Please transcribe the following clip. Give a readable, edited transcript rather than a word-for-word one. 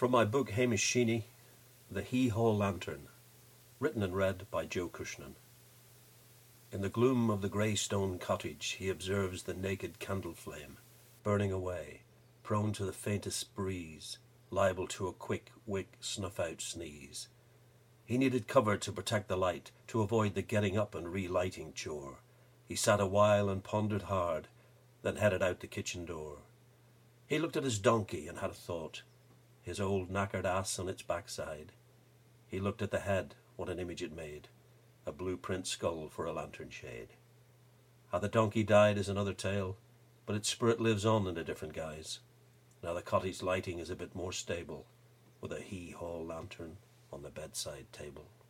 From my book Hamish Sheeny, The Hee-Haw Lantern, written and read by Joe Cushnan. In the gloom of the grey stone cottage he observes the naked candle flame, burning away, prone to the faintest breeze, liable to a quick wick snuff-out sneeze. He needed cover to protect the light, to avoid the getting up and relighting chore. He sat a while and pondered hard, then headed out the kitchen door. He looked at his donkey and had a thought, his old knackered ass on its backside. He looked at the head, what an image it made, a blueprint skull for a lantern shade. How the donkey died is another tale, but its spirit lives on in a different guise. Now the cottage lighting is a bit more stable, with a hee-haw lantern on the bedside table.